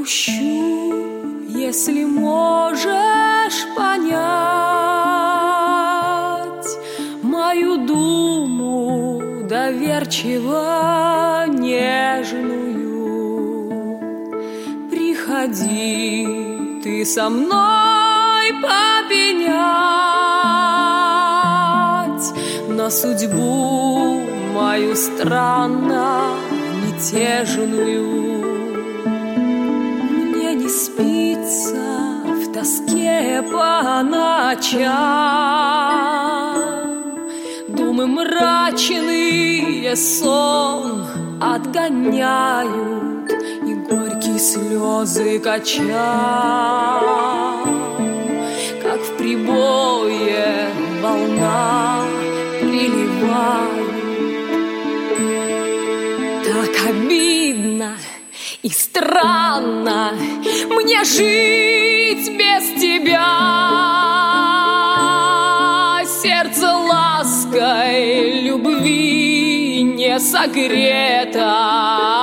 грущу, если можешь понять мою думу доверчиво нежную. Приходи ты со мной попенять на судьбу мою странно мятежную. Мне не спится в тоске по ночам, думы мрачные сон отгоняют и горькие слезы качам, как в прибое волна приливает. Так обидно и странно мне жить без тебя. Сердце лаской любви не согрето,